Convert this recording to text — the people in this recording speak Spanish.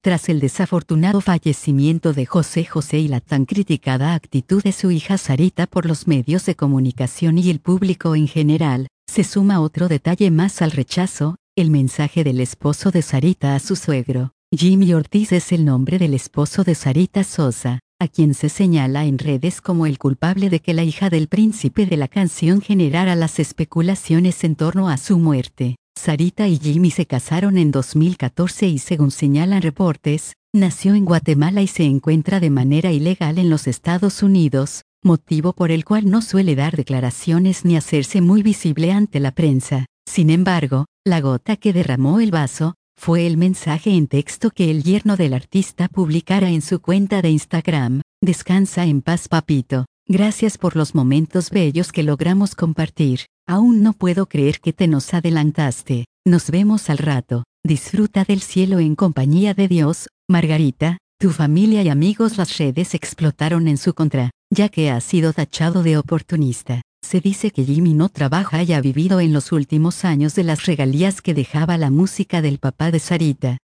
Tras el desafortunado fallecimiento de José José y la tan criticada actitud de su hija Sarita por los medios de comunicación y el público en general, se suma otro detalle más al rechazo, el mensaje del esposo de Sarita a su suegro. Jimmy Ortiz es el nombre del esposo de Sarita Sosa, a quien se señala en redes como el culpable de que la hija del príncipe de la canción generara las especulaciones en torno a su muerte. Sarita y Jimmy se casaron en 2014 y, según señalan reportes, nació en Guatemala y se encuentra de manera ilegal en los Estados Unidos, motivo por el cual no suele dar declaraciones ni hacerse muy visible ante la prensa. Sin embargo, la gota que derramó el vaso fue el mensaje en texto que el yerno del artista publicara en su cuenta de Instagram: "Descansa en paz, papito. Gracias por los momentos bellos que logramos compartir. Aún no puedo creer que te nos adelantaste. Nos vemos al rato. Disfruta del cielo en compañía de Dios, Margarita, tu familia y amigos". Las redes explotaron en su contra, ya que ha sido tachado de oportunista. Se dice que Jimmy no trabaja y ha vivido en los últimos años de las regalías que dejaba la música del papá de Sarita.